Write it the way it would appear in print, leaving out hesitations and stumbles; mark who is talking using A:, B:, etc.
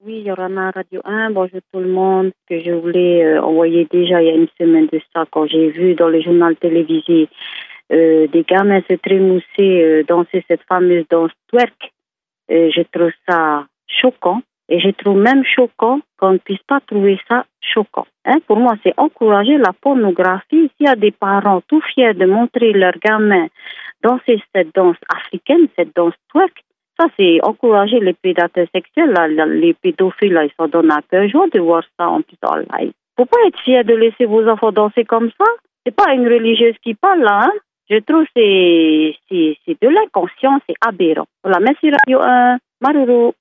A: Oui, Yorana Radio 1, bonjour tout le monde. Que je voulais envoyer déjà il y a une semaine de ça, quand j'ai vu dans le journal télévisé des gamins se trémousser, danser cette fameuse danse twerk. Je trouve ça choquant. Et je trouve même choquant qu'on ne puisse pas trouver ça choquant. Pour moi, c'est encourager la pornographie. S'il y a des parents tout fiers de montrer leurs gamins danser cette danse africaine, cette danse twerk, ça, c'est encourager les prédateurs sexuels, là, les pédophiles, là, ils s'en donnent à cœur joie de voir ça en plus en live. Faut pas être fier de laisser vos enfants danser comme ça. C'est pas une religieuse qui parle, là, hein. Je trouve que c'est de l'inconscient, c'est aberrant. Voilà, merci Radio 1, Maruru.